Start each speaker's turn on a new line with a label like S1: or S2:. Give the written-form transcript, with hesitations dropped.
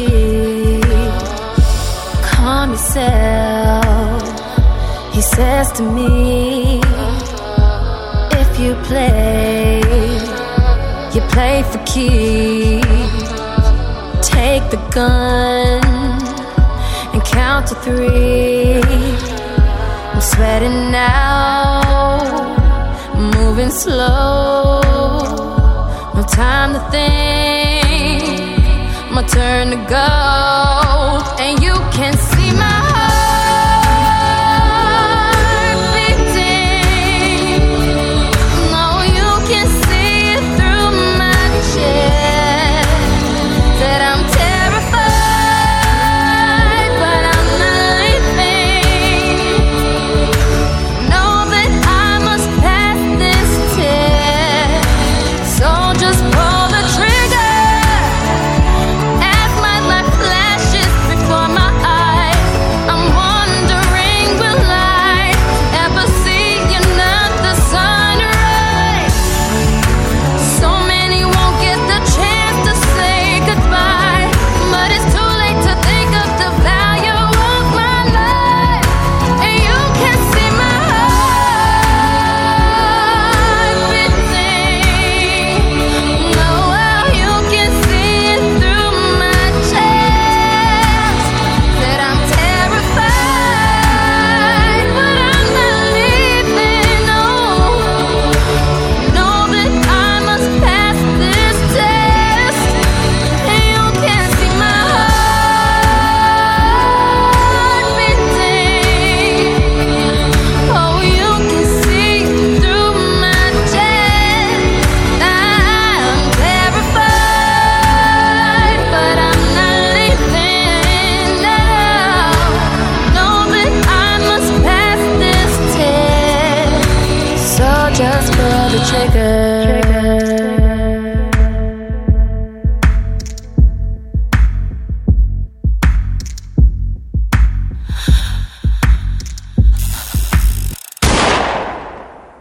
S1: Calm yourself, he says to me. If you play for keeps. Take the gun and count to 3. I'm sweating now, moving slow. No time to think, my turn to go. And you can see my heart beating. No, you can see it through my chest. That I'm terrified, but I'm not leaving. Know that I must pass this test. So just pull the trigger as my life flashes before my eyes. I'm wondering, will I ever see another sunrise? So many won't get the chance to say goodbye, but it's too late to think of the value of my life. And you can see my heart beating. No, you can see it through my chest. That I'm terrified, but I'm not leaving. No, know that I must pass this test. And you can see my heart beating. Oh, you can see through my chest. I'm terrified, but I'm not leaving now. Know that I must pass this test. So just pull the trigger.